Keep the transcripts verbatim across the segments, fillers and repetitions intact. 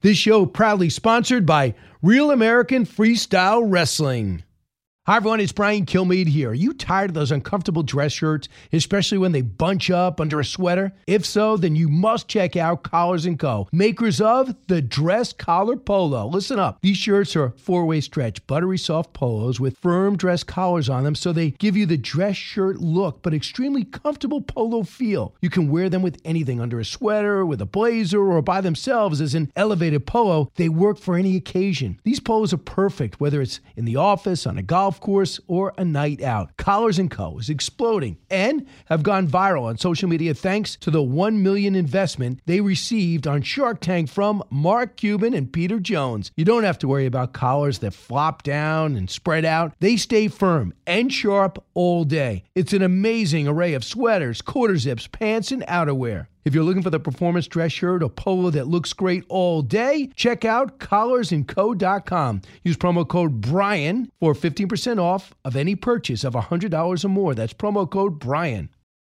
This show proudly sponsored by Real American Freestyle Wrestling. Hi, everyone. It's Brian Kilmeade here. Are you tired of those uncomfortable dress shirts, especially when they bunch up under a sweater? If so, then you must check out Collars and Co., makers of the Dress Collar Polo. Listen up. These shirts are four-way stretch, buttery soft polos with firm dress collars on them, so they give you the dress shirt look, but extremely comfortable polo feel. You can wear them with anything, under a sweater, with a blazer, or by themselves as an elevated polo. They work for any occasion. These polos are perfect, whether it's in the office, on a golf course, or a night out. Collars and Co. is exploding and have gone viral on social media thanks to the one million dollars investment they received on Shark Tank from Mark Cuban and Peter Jones. You don't have to worry about collars that flop down and spread out. They stay firm and sharp all day. It's an amazing array of sweaters, quarter zips, pants, and outerwear. If you're looking for the performance dress shirt or polo that looks great all day, check out collars and co dot com. Use promo code Brian for fifteen percent off of any purchase of one hundred dollars or more. That's promo code Brian.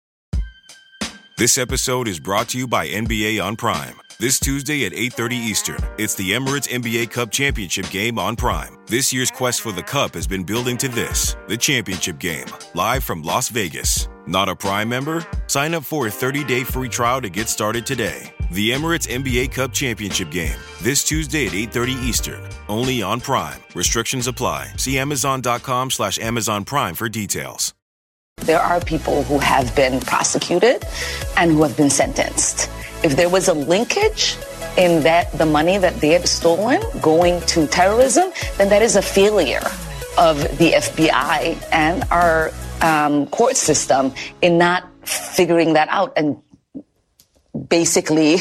This episode is brought to you by N B A on Prime. This Tuesday at eight thirty Eastern, it's the Emirates N B A Cup Championship game on Prime. This year's quest for the Cup has been building to this, the championship game, live from Las Vegas. Not a Prime member? Sign up for a thirty-day free trial to get started today. The Emirates N B A Cup Championship game, this Tuesday at eight thirty Eastern, only on Prime. Restrictions apply. See amazon.com slash Amazon Prime for details. There are people who have been prosecuted and who have been sentenced. If there was a linkage in that the money that they have stolen going to terrorism, then that is a failure of the F B I and our um, court system in not figuring that out and basically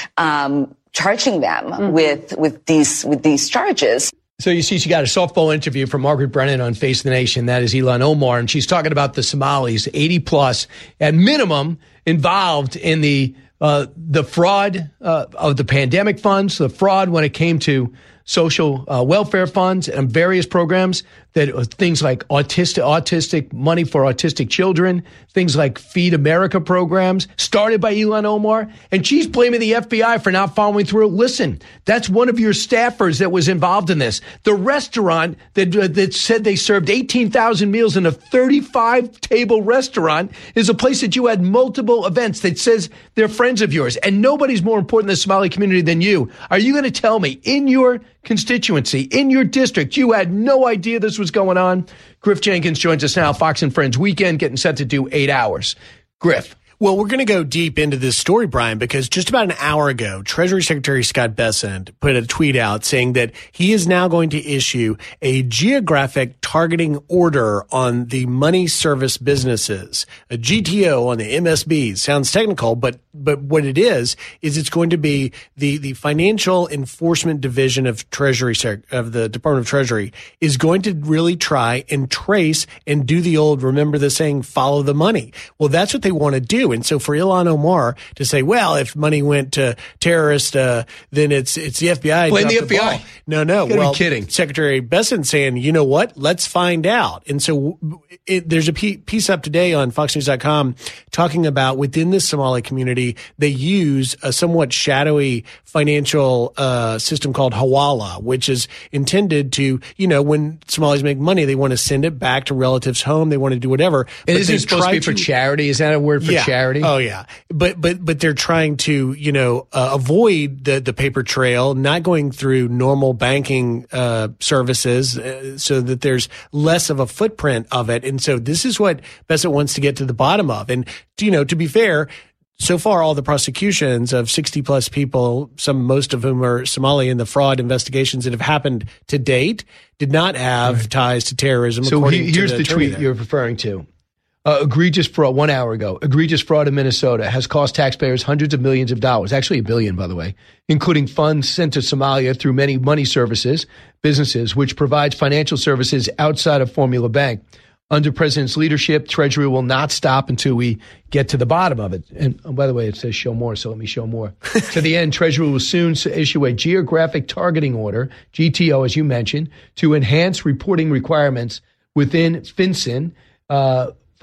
um, charging them mm-hmm. with with these with these charges. So you see, she got a softball interview from Margaret Brennan on Face of the Nation. That is Ilhan Omar, and she's talking about the Somalis, eighty plus, at minimum, involved in the uh, the fraud uh, of the pandemic funds, the fraud when it came to social uh, welfare funds and various programs, that uh, things like autistic, autistic money for autistic children, things like Feed America programs started by Ilhan Omar. And she's blaming the F B I for not following through. Listen, that's one of your staffers that was involved in this. The restaurant that, uh, that said they served eighteen thousand meals in a thirty-five table restaurant is a place that you had multiple events that says they're friends of yours. And nobody's more important in the Somali community than you. Are you going to tell me in your constituency, in your district, you had no idea this was going on? Griff Jenkins joins us now, Fox and Friends Weekend, getting set to do eight hours. Griff. Well, we're going to go deep into this story, Brian, because just about an hour ago, Treasury Secretary Scott Bessent put a tweet out saying that he is now going to issue a geographic targeting order on the money service businesses, a G T O on the M S Bs. Sounds technical, but but what it is, is it's going to be the, the Financial Enforcement Division of Treasury, of the Department of Treasury, is going to really try and trace and do the old, remember the saying, follow the money. Well, that's what they want to do. And so for Ilhan Omar to say, well, if money went to terrorists, uh, then it's it's the F B I. Blame the the F B I. Ball. No, no. You gotta well, be kidding. Secretary Bessent saying, you know what? Let's find out. And so it, there's a piece up today on fox news dot com talking about within the Somali community, they use a somewhat shadowy financial uh, system called Hawala, which is intended to, you know, when Somalis make money, they want to send it back to relatives' home. They want to do whatever. And isn't it supposed to be for charity? Is that a word for yeah. charity? Oh, yeah. But but but they're trying to, you know, uh, avoid the, the paper trail, not going through normal banking uh, services uh, so that there's less of a footprint of it. And so this is what Bessent wants to get to the bottom of. And, you know, to be fair, so far, all the prosecutions of sixty plus people, some, most of whom are Somali, in the fraud investigations that have happened to date, did not have right. ties to terrorism. So according he, here's to the, the tweet there. you're referring to. Uh, egregious fraud, one hour ago, egregious fraud in Minnesota has cost taxpayers hundreds of millions of dollars, actually a billion, by the way, including funds sent to Somalia through many money services, businesses, which provides financial services outside of Formula Bank. Under President's leadership, Treasury will not stop until we get to the bottom of it. And oh, by the way, it says show more, so let me show more. To the end, Treasury will soon issue a geographic targeting order, G T O, as you mentioned, to enhance reporting requirements within FinCEN, uh,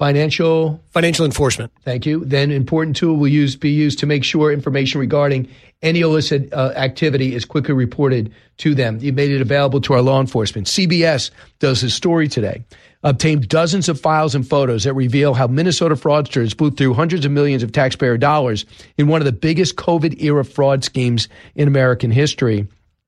Financial financial enforcement. Thank you. Then important tool will use be used to make sure information regarding any illicit uh, activity is quickly reported to them. You made it available to our law enforcement. C B S does his story today. Obtained dozens of files and photos that reveal how Minnesota fraudsters blew through hundreds of millions of taxpayer dollars in one of the biggest COVID-era fraud schemes in American history.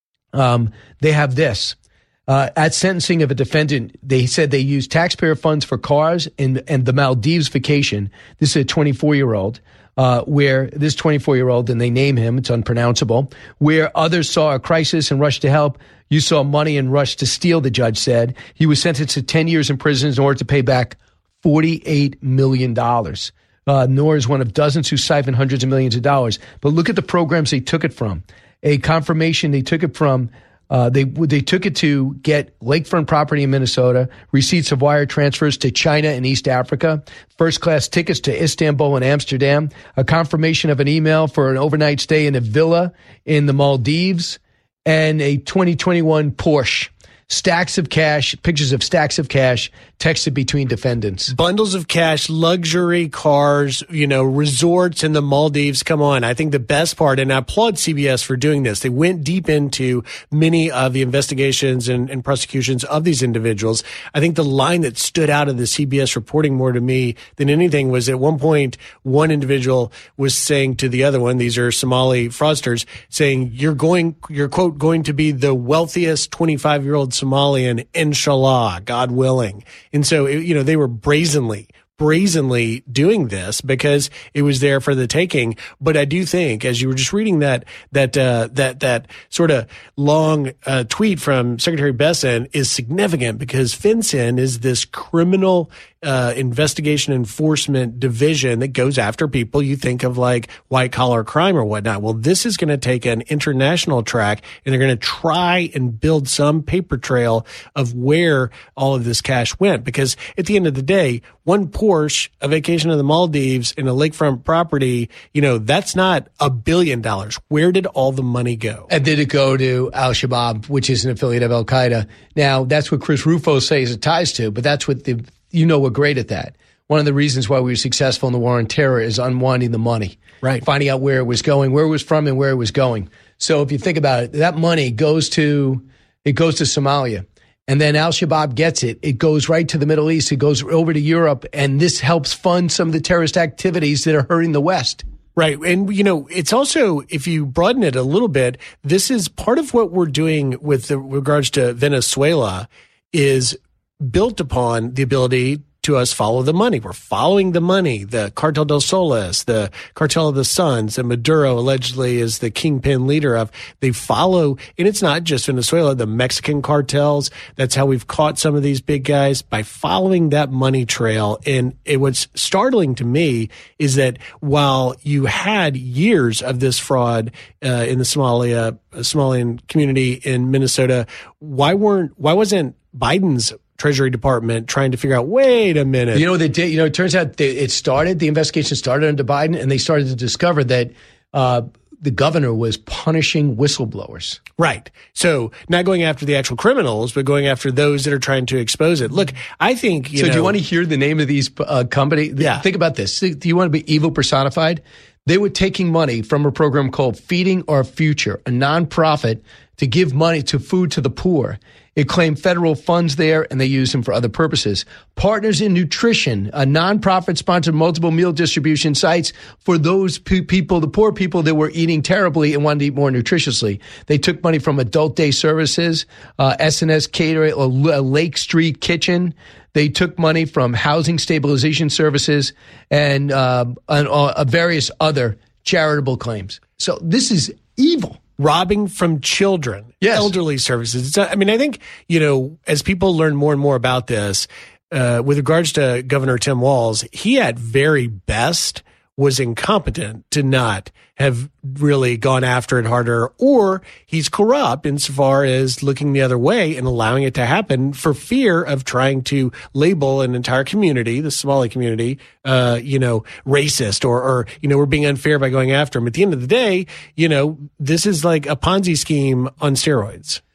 Um, they have this. Uh, at sentencing of a defendant, they said they used taxpayer funds for cars and, and the Maldives vacation. This is a twenty-four-year-old, uh, where this twenty-four-year-old, and they name him, it's unpronounceable, where others saw a crisis and rushed to help. You saw money and rushed to steal, the judge said. He was sentenced to ten years in prison in order to pay back forty-eight million dollars. Uh, Noor is one of dozens who siphoned hundreds of millions of dollars. But look at the programs they took it from. A confirmation they took it from. Uh, they they took it to get lakefront property in Minnesota, receipts of wire transfers to China and East Africa, first-class tickets to Istanbul and Amsterdam, a confirmation of an email for an overnight stay in a villa in the Maldives, and a twenty twenty-one Porsche. Stacks of cash, pictures of stacks of cash texted between defendants. Bundles of cash, luxury cars, you know, resorts in the Maldives. Come on. I think the best part, and I applaud C B S for doing this, they went deep into many of the investigations and, and prosecutions of these individuals. I think the line that stood out of the C B S reporting more to me than anything was at one point, one individual was saying to the other one, these are Somali fraudsters, saying, you're going, you're quote, going to be the wealthiest twenty-five-year-old Somalian, inshallah, God willing. And so, you know, they were brazenly, brazenly doing this because it was there for the taking. But I do think, as you were just reading that, that, uh, that, that sort of long uh, tweet from Secretary Bessent is significant because FinCEN is this criminal Uh, investigation enforcement division that goes after people you think of like white collar crime or whatnot. Well, this is going to take an international track and they're going to try and build some paper trail of where all of this cash went. Because at the end of the day, one Porsche, a vacation to the Maldives and a lakefront property, you know, that's not a billion dollars. Where did all the money go? And did it go to Al-Shabaab, which is an affiliate of Al-Qaeda? Now, that's what Chris Rufo says it ties to, but that's what the You know, we're great at that. One of the reasons why we were successful in the war on terror is unwinding the money, right? Finding out where it was going, where it was from, and where it was going. So if you think about it, that money goes to it goes to Somalia, and then Al-Shabaab gets it. It goes right to the Middle East. It goes over to Europe, and this helps fund some of the terrorist activities that are hurting the West. Right. And, you know, it's also, if you broaden it a little bit, this is part of what we're doing with the, regards to Venezuela is built upon the ability to us follow the money. We're following the money, the Cartel del Soles, the Cartel of the Suns that Maduro allegedly is the kingpin leader of. They follow, and it's not just Venezuela, the Mexican cartels. That's how we've caught some of these big guys by following that money trail. And it, what's startling to me is that while you had years of this fraud uh, in the Somalia, Somalian community in Minnesota, why weren't, why wasn't Biden's Treasury Department trying to figure out, wait a minute. You know, they did, you know, it turns out they, it started, the investigation started under Biden, and they started to discover that uh, the governor was punishing whistleblowers. Right. So not going after the actual criminals, but going after those that are trying to expose it. Look, I think, you so know. do you want to hear the name of these uh, companies? Yeah. Think about this. Do you want to be evil personified? They were taking money from a program called Feeding Our Future, a nonprofit to give money to food to the poor. It claimed federal funds there, and they used them for other purposes. Partners in Nutrition, a nonprofit sponsored multiple meal distribution sites for those pe- people, the poor people that were eating terribly and wanted to eat more nutritiously. They took money from Adult Day Services, uh, S and S Catering, a Lake Street Kitchen. They took money from Housing Stabilization Services and, uh, and uh, various other charitable claims. So this is evil. Robbing from children, yes. Elderly services. It's, I mean, I think, you know, as people learn more and more about this, uh, with regards to Governor Tim Walz, he at very best was incompetent to not have really gone after it harder, or he's corrupt insofar as looking the other way and allowing it to happen for fear of trying to label an entire community, the Somali community, uh, you know, racist or, or, you know, we're being unfair by going after him. At the end of the day, you know, this is like a Ponzi scheme on steroids.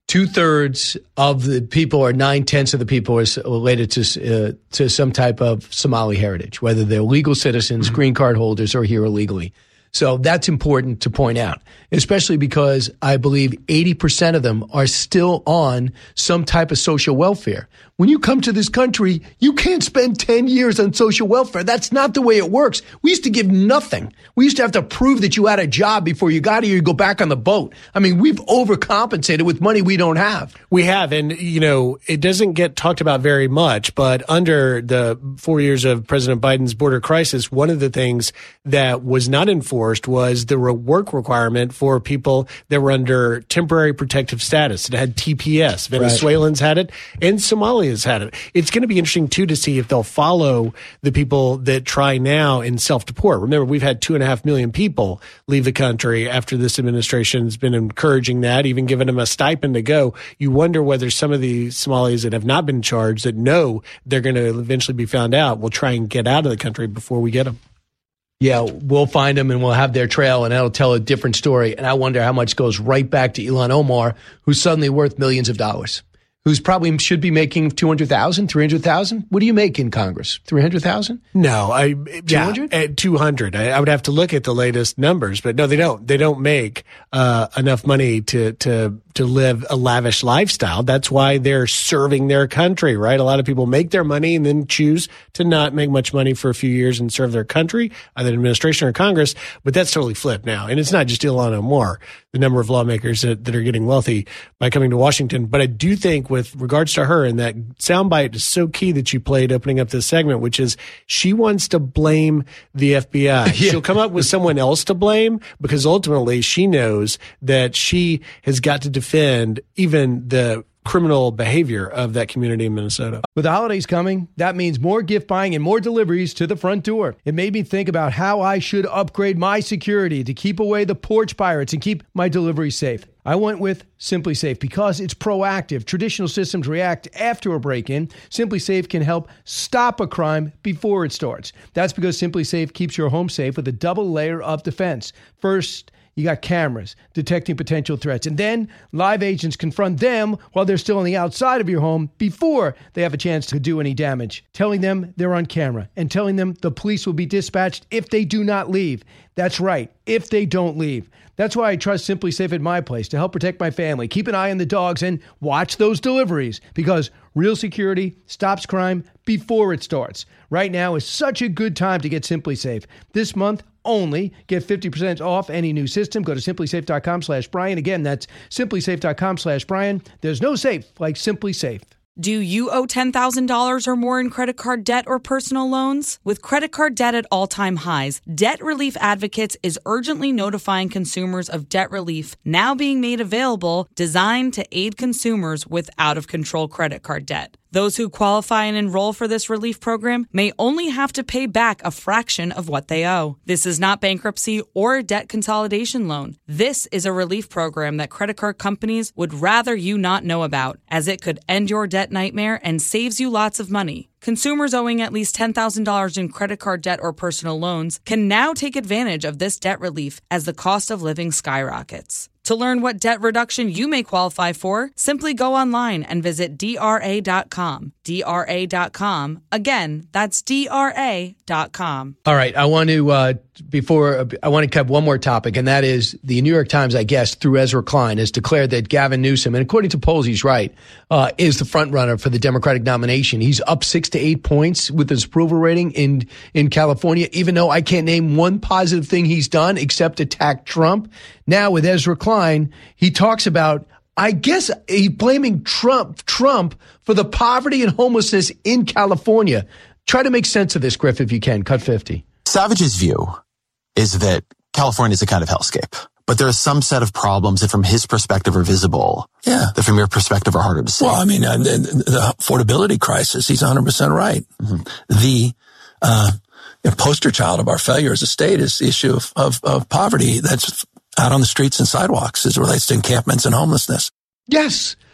two-thirds of the people, or nine-tenths of the people, are related to uh, to some type of Somali heritage, whether they're legal citizens, mm-hmm. green card holders, or here illegally. So that's important to point out, especially because I believe eighty percent of them are still on some type of social welfare. When you come to this country, you can't spend ten years on social welfare. That's not the way it works. We used to give nothing. We used to have to prove that you had a job before you got here. You go back on the boat. I mean, we've overcompensated with money we don't have. We have. And, you know, it doesn't get talked about very much, but under the four years of President Biden's border crisis, one of the things that was not enforced was the work requirement for people that were under temporary protective status. It had T P S. Venezuelans right. had it, and Somalia has had it. It's going to be interesting, too, to see if they'll follow the people that try now in self-deport. Remember, we've had two and a half million people leave the country after this administration's been encouraging that, even giving them a stipend to go. You wonder whether some of the Somalis that have not been charged, that know they're going to eventually be found out, will try and get out of the country before we get them. Yeah, we'll find them and we'll have their trail, and that'll tell a different story. And I wonder how much goes right back to Ilhan Omar, who's suddenly worth millions of dollars, who's probably should be making two hundred thousand dollars, three hundred thousand dollars. What do you make in Congress? three hundred thousand dollars? No, I two hundred? Yeah, at two hundred. I, I would have to look at the latest numbers, but no, they don't. They don't make uh, enough money to to to live a lavish lifestyle. That's why they're serving their country, right? A lot of people make their money and then choose to not make much money for a few years and serve their country, either administration or Congress. But that's totally flipped now. And it's not just Ilhan Omar, the number of lawmakers that, that are getting wealthy by coming to Washington. But I do think with regards to her, and that soundbite is so key that you played opening up this segment, which is she wants to blame the F B I. Yeah. She'll come up with someone else to blame because ultimately she knows that she has got to defend even the criminal behavior of that community in Minnesota. With the holidays coming, that means more gift buying and more deliveries to the front door. It made me think about how I should upgrade my security to keep away the porch pirates and keep my deliveries safe. I went with Simply Safe because it's proactive. Traditional systems react after a break-in. Simply Safe can help stop a crime before it starts. That's because Simply Safe keeps your home safe with a double layer of defense. First, you got cameras detecting potential threats. And then live agents confront them while they're still on the outside of your home before they have a chance to do any damage, telling them they're on camera and telling them the police will be dispatched if they do not leave. That's right, if they don't leave. That's why I trust Simply Safe at my place to help protect my family, keep an eye on the dogs, and watch those deliveries because real security stops crime before it starts. Right now is such a good time to get Simply Safe. This month only, get fifty percent off any new system. Go to simplysafe.com slash Brian. Again, that's simplysafe.com slash Brian. There's no safe like Simply Safe. Do you owe ten thousand dollars or more in credit card debt or personal loans? With credit card debt at all-time highs, Debt Relief Advocates is urgently notifying consumers of debt relief now being made available, designed to aid consumers with out-of-control credit card debt. Those who qualify and enroll for this relief program may only have to pay back a fraction of what they owe. This is not bankruptcy or a debt consolidation loan. This is a relief program that credit card companies would rather you not know about, as it could end your debt nightmare and saves you lots of money. Consumers owing at least ten thousand dollars in credit card debt or personal loans can now take advantage of this debt relief as the cost of living skyrockets. To learn what debt reduction you may qualify for, simply go online and visit D R A dot com. D R A dot com. Again, that's D R A dot com. All right. I want to, uh, before, I want to cover one more topic, and that is the New York Times, I guess, through Ezra Klein, has declared that Gavin Newsom, and according to polls, he's right, uh, is the front runner for the Democratic nomination. He's up six to eight points with his approval rating in, in California, even though I can't name one positive thing he's done except attack Trump. Now with Ezra Klein, he talks about, I guess he's blaming Trump, Trump for the poverty and homelessness in California. Try to make sense of this, Griff, if you can. Cut fifty. Savage's view is that California is a kind of hellscape, but there are some set of problems that from his perspective are visible. Yeah. That from your perspective are harder to see. Well, I mean, uh, the, the affordability crisis, he's one hundred percent right. Mm-hmm. The, uh, the poster child of our failure as a state is the issue of, of, of poverty that's out on the streets and sidewalks as it relates to encampments and homelessness. Yes.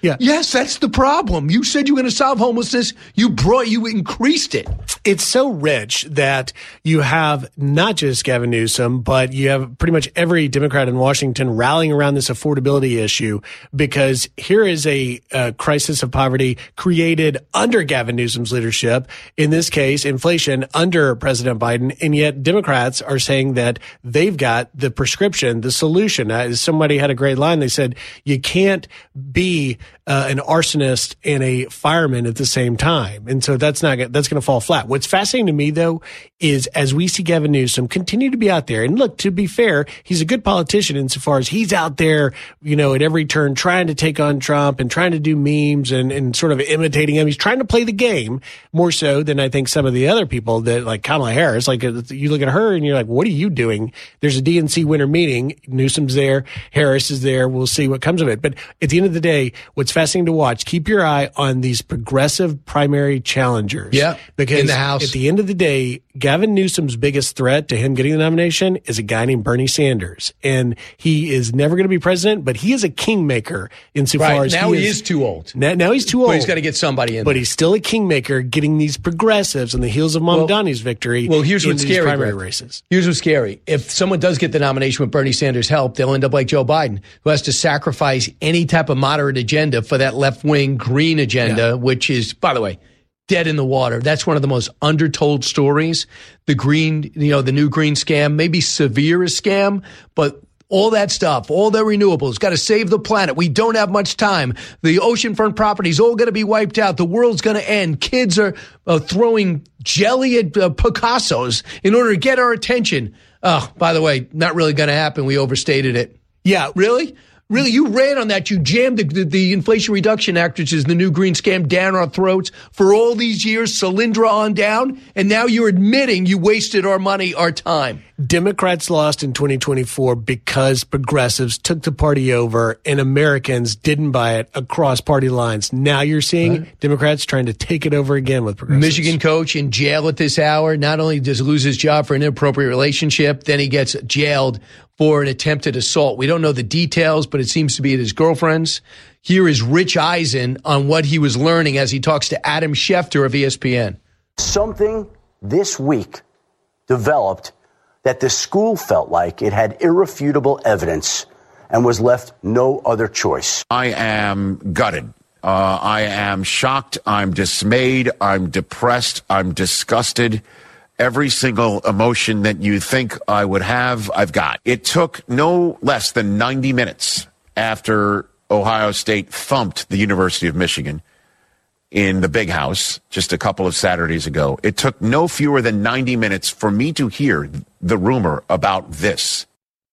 Yeah. Yes, that's the problem. You said you were going to solve homelessness. You brought, you increased it. It's so rich that you have not just Gavin Newsom, but you have pretty much every Democrat in Washington rallying around this affordability issue, because here is a, a crisis of poverty created under Gavin Newsom's leadership. In this case, inflation under President Biden. And yet Democrats are saying that they've got the prescription, the solution. Uh, somebody had a great line. They said, you can't be uh, an arsonist and a fireman at the same time. And so that's not, that's going to fall flat. What's fascinating to me, though, is as we see Gavin Newsom continue to be out there, and look, to be fair, he's a good politician insofar as he's out there, you know, at every turn trying to take on Trump and trying to do memes and, and sort of imitating him. He's trying to play the game more so than I think some of the other people that, like Kamala Harris, like you look at her and you're like, what are you doing? There's a D N C winter meeting. Newsom's there. Harris is there. We'll see what comes of it. But at the end of the day, what's fascinating to watch, keep your eye on these progressive primary challengers. Yeah. Because in the House. At the end of the day, Gavin Newsom's biggest threat to him getting the nomination is a guy named Bernie Sanders. And he is never going to be president, but he is a kingmaker insofar right. as now he he is, is too old. Now, now he's too old. But he's got to get somebody in But there. he's still a kingmaker, getting these progressives on the heels of Mamdani's well, victory. Well, here's what's scary. Primary Greg. races. Here's what's scary. If someone does get the nomination with Bernie Sanders' help, they'll end up like Joe Biden, who has to sacrifice any type of moderate agenda for that left-wing green agenda, yeah. which is, by the way, dead in the water. That's one of the most undertold stories. The green, you know, the new green scam, maybe severe a scam, but all that stuff, all the renewables, got to save the planet. We don't have much time. The oceanfront properties all going to be wiped out. The world's going to end. Kids are uh, throwing jelly at uh, Picassos in order to get our attention. Oh, by the way, not really going to happen. We overstated it. Yeah. Really? Really, you ran on that. You jammed the, the, the Inflation Reduction Act, which is the new green scam, down our throats for all these years, Solyndra on down, and now you're admitting you wasted our money, our time. Democrats lost in twenty twenty-four because progressives took the party over and Americans didn't buy it across party lines. Now you're seeing right. Democrats trying to take it over again with progressives. Michigan coach in jail at this hour. Not only does he lose his job for an inappropriate relationship, then he gets jailed for an attempted assault. We don't know the details, but it seems to be at his girlfriend's. Here is Rich Eisen on what he was learning as he talks to Adam Schefter of E S P N. Something this week developed that the school felt like it had irrefutable evidence and was left no other choice. I am gutted. Uh, I am shocked. I'm dismayed. I'm depressed. I'm disgusted. Every single emotion that you think I would have, I've got. It took no less than ninety minutes after Ohio State thumped the University of Michigan in the Big House just a couple of Saturdays ago. It took no fewer than ninety minutes for me to hear the rumor about this.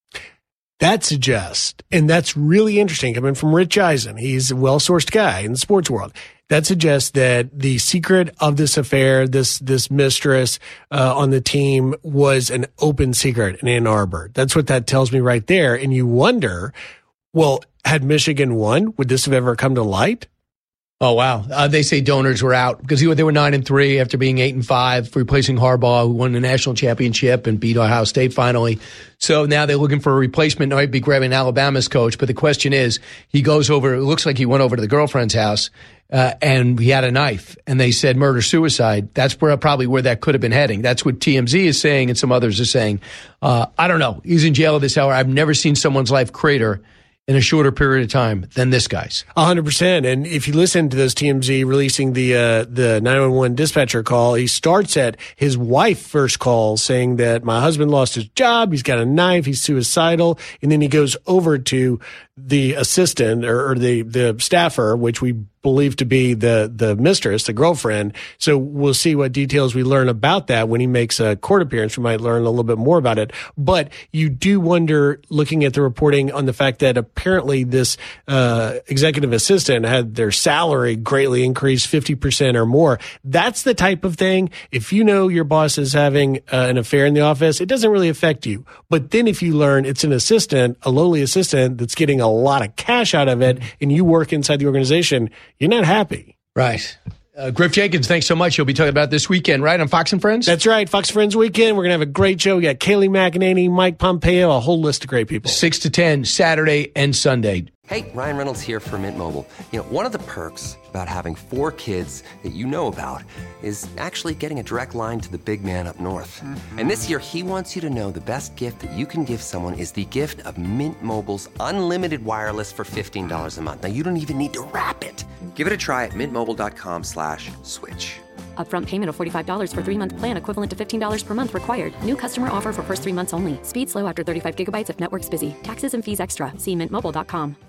That suggests, and that's really interesting coming from Rich Eisen. He's a well-sourced guy in the sports world. That suggests that the secret of this affair, this this mistress uh, on the team, was an open secret in Ann Arbor. That's what that tells me right there. And you wonder, well, had Michigan won, would this have ever come to light? Oh, wow. Uh, they say donors were out because they were nine and three after being eight and five, replacing Harbaugh, who won the national championship and beat Ohio State finally. So now they're looking for a replacement. They might be grabbing Alabama's coach. But the question is, he goes over, it looks like he went over to the girlfriend's house uh, and he had a knife. And they said murder suicide. That's where probably where that could have been heading. That's what T M Z is saying and some others are saying. Uh, I don't know. He's in jail at this hour. I've never seen someone's life crater in a shorter period of time than this guy's. A hundred percent. And if you listen to those T M Z releasing the, uh, the nine one one dispatcher call, he starts at his wife first call saying that my husband lost his job. He's got a knife. He's suicidal. And then he goes over to the assistant or, or the, the staffer, which we believe to be the, the mistress, the girlfriend. So we'll see what details we learn about that when he makes a court appearance. We might learn a little bit more about it. But you do wonder, looking at the reporting on the fact that apparently this uh, executive assistant had their salary greatly increased fifty percent or more. That's the type of thing. If you know your boss is having uh, an affair in the office, it doesn't really affect you. But then if you learn it's an assistant, a lowly assistant that's getting a lot of cash out of it, and you work inside the organization, you're not happy. Right. Uh, Griff Jenkins, thanks so much. You'll be talking about this weekend, right, on Fox and Friends? That's right, Fox and Friends weekend. We're going to have a great show. We got Kayleigh McEnany, Mike Pompeo, a whole list of great people. six to ten, Saturday and Sunday. Hey, Ryan Reynolds here from Mint Mobile. You know, one of the perks about having four kids that you know about is actually getting a direct line to the big man up north. Mm-hmm. And this year, he wants you to know the best gift that you can give someone is the gift of Mint Mobile's unlimited wireless for fifteen dollars a month. Now, you don't even need to wrap it. Give it a try at mintmobile.com slash switch. Upfront payment of forty-five dollars for three-month plan equivalent to fifteen dollars per month required. New customer offer for first three months only. Speed slow after thirty-five gigabytes if network's busy. Taxes and fees extra. See mint mobile dot com.